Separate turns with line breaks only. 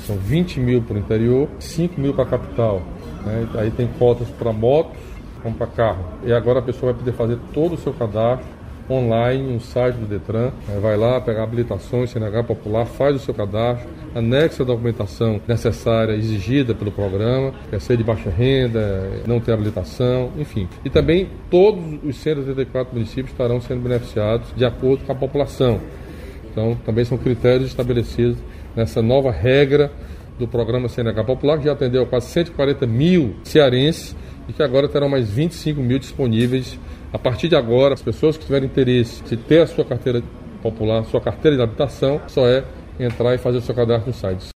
São 20 mil para o interior, 5 mil para a capital. Né? Aí tem cotas para motos, como para carro. E agora a pessoa vai poder fazer todo o seu cadastro online no site do Detran. Vai lá, pegar habilitações, CNH popular, faz o seu cadastro, anexa a documentação necessária, exigida pelo programa, quer ser de baixa renda, não ter habilitação, enfim. E também todos os 184 municípios estarão sendo beneficiados de acordo com a população. Então, também são critérios estabelecidos nessa nova regra do programa CNH Popular, que já atendeu quase 140 mil cearenses e que agora terão mais 25 mil disponíveis. A partir de agora, as pessoas que tiverem interesse de ter a sua carteira popular, sua carteira de habitação, só é entrar e fazer o seu cadastro no site.